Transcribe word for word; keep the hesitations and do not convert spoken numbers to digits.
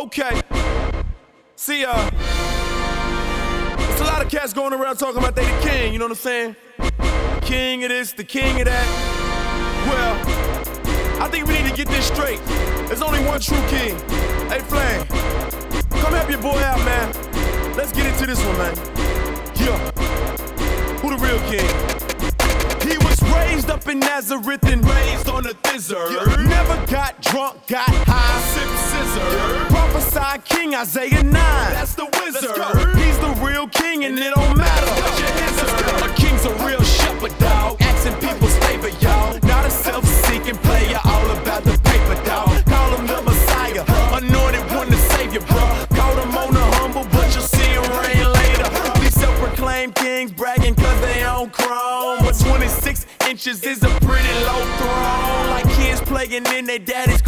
Okay. See, uh, there's a lot of cats going around talking about they the king, you know what I'm saying? King of this, the king of that. Well, I think we need to get this straight. There's only one true king. Hey, Flame, come help your boy out, man. Let's get into this one, man. Yeah. Who the real king? He was raised up in Nazareth and raised on a thizzer. Yeah. Never got drunk, got high, sip scissor. Yeah. Prophesied King Isaiah nine. That's the wizard. He's the real king and it don't matter what your hizzer. A king's a real shepherd, dog. Asking people's favor, y'all. Not a self-seeking player, all about the paper, dog. Call him the Messiah, anointed one to save you, bro. Caught him on the humble, but you'll see him rain later. These self-proclaimed kings bragging cause they own chrome. But twenty-six inches is a pretty low throne. Like kids playing in their daddy's